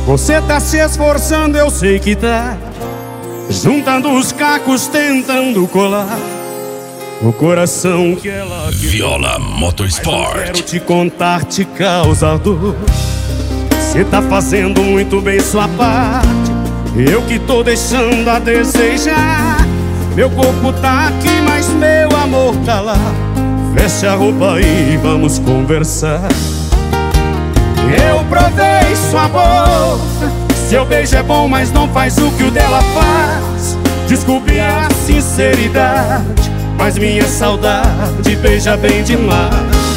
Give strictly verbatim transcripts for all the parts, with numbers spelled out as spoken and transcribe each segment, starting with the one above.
Você tá se esforçando, eu sei que tá, juntando os cacos, tentando colar o coração que ela quer. Viola Motorsport. Mas eu quero te contar, te causar dor. Você tá fazendo muito bem sua parte, eu que tô deixando a desejar. Meu corpo tá aqui, mas meu amor tá lá. Veste a roupa e vamos conversar. Eu provei sua boca, seu beijo é bom, mas não faz o que o dela faz. Desculpe a sinceridade, mas minha saudade beija bem demais.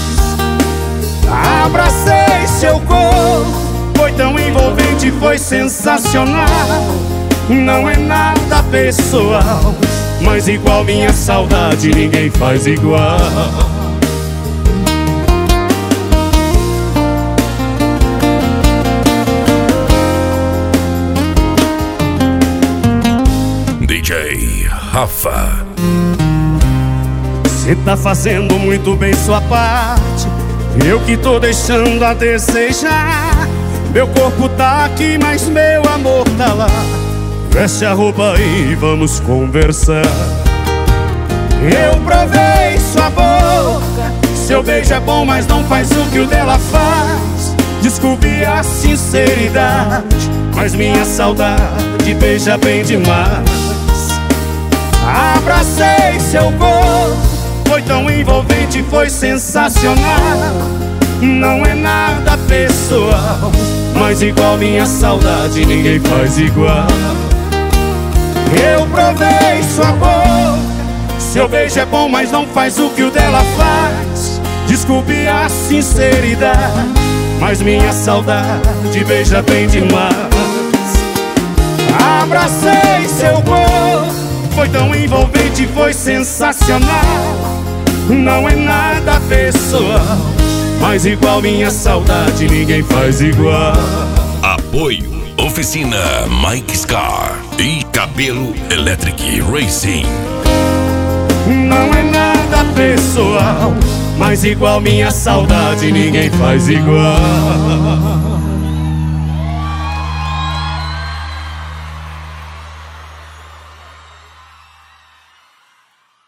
Abracei seu corpo, foi tão envolvente, foi sensacional. Não é nada pessoal, mas igual minha saudade ninguém faz igual. D J Rafa. Você tá fazendo muito bem sua parte, eu que tô deixando a desejar. Meu corpo tá aqui, mas meu amor tá lá. Veste a roupa e vamos conversar. Eu provei sua boca, seu beijo é bom, mas não faz o que o dela faz. Desculpe a sinceridade, mas minha saudade beija bem demais. Abracei seu corpo, foi tão envolvente, foi sensacional. Não é nada pessoal, mas igual minha saudade ninguém faz igual. Eu provei sua boca, seu beijo é bom, mas não faz o que o dela faz. Desculpe a sinceridade, mas minha saudade beija bem demais. Abracei seu corpo, foi tão envolvente, foi sensacional. Não é nada pessoal, mas igual minha saudade ninguém faz igual. Apoio Oficina Mike Scar e Cabelo Electric Racing. Não é nada pessoal, mas igual minha saudade ninguém faz igual.